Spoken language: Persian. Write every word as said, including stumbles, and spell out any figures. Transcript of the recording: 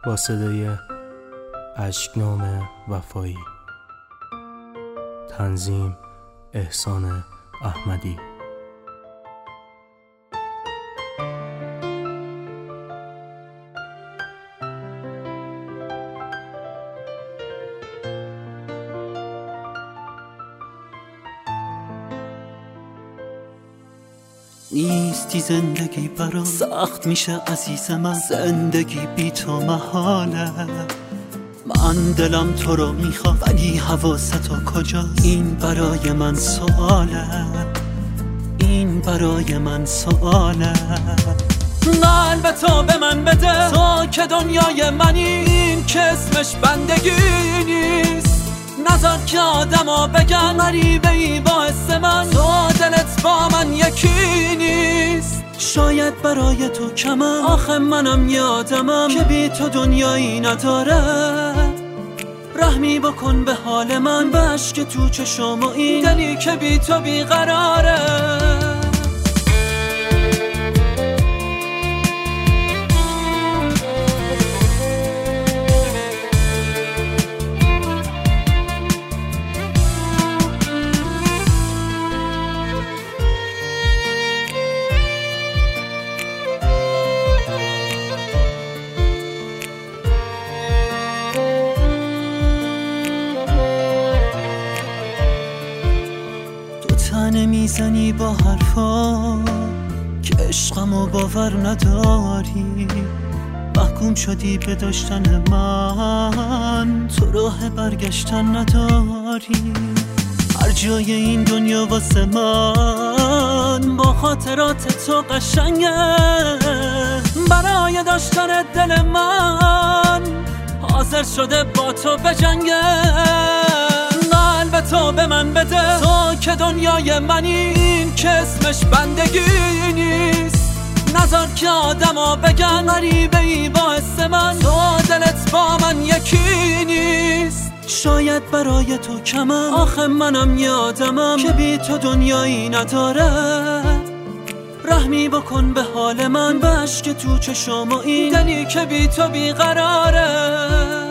با صدای اشک‌نام وفایی. تنظیم احسان احمدی. نیستی زندگی برام سخت میشه عزیز من، زندگی بی تو محاله. من دلم تو رو میخوام ولی حواستو کجاست؟ این برای من سواله، این برای من سواله. قلب تو به من بده، تو که دنیای منی، این که اسمش بندگی نیست. نذار که آدما بگن غریبه ای باعث من، تو دلت با من یکی نیست. شاید برای تو کمم، آخه منم یادمم که بی تو دنیایی نداره. رحمی بکن به حال من، به عشق تو چشم و این دلی که بی تو بیقراره. نمیزنی با حرفا که عشقمو باور نداری. محکوم شدی به داشتن من، تو راه برگشتن نداری. هر جای این دنیا واسه من با خاطرات تو قشنگه. برای داشتن دل من حاضر شده با تو بجنگه. قلب تو به من بده، تو که دنیای منی، این که اسمش بندگی نیست. نذار که آدما بگن غریبه ای باعث من، تو دلت با من یکی نیست. شاید برای تو کمم، آخه منم یادمم که بی تو دنیایی نداره. رحمی بکن به حال من، به عشق تو چشم و این دلی که بی تو بیقراره.